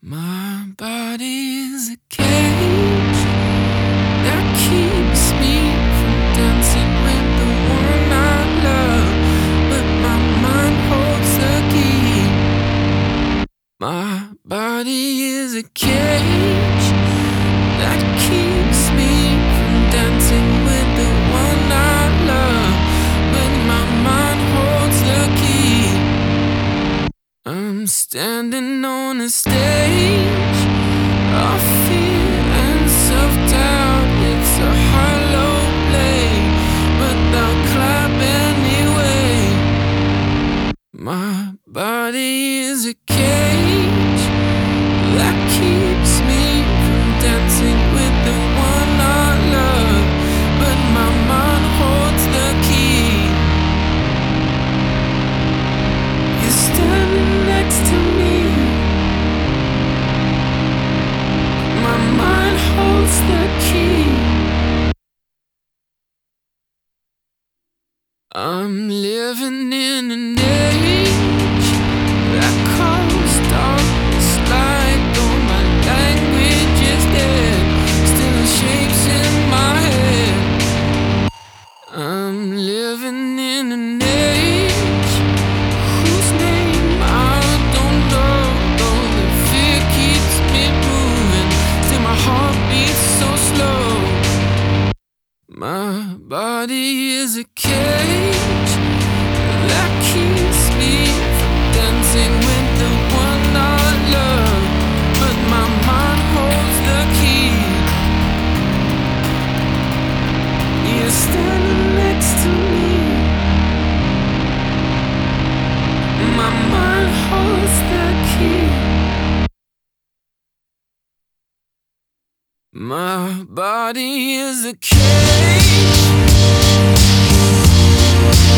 My body's a cage that keeps me from dancing with the one I love, but my mind holds the key. My body is a cage that keeps me from dancing with the one I love, but my mind holds the key. I'm standing on a stage of fear and self-doubt. It's a hollow blade, but they'll clap anyway. My body is a cage that keeps me from dancing with the one I love, but my mind holds the key. You're standing next to me. My mind holds the key. I'm living in an age that calls darkness light, though my language is dead, still it shapes in my head. I'm living in an age whose name I don't know, though the fear keeps me moving, still my heart beats so slow. My body is a cage that keeps me from dancing with the one I love, but my mind holds the key. You're standing next to me. My mind holds the key. My body is a cage.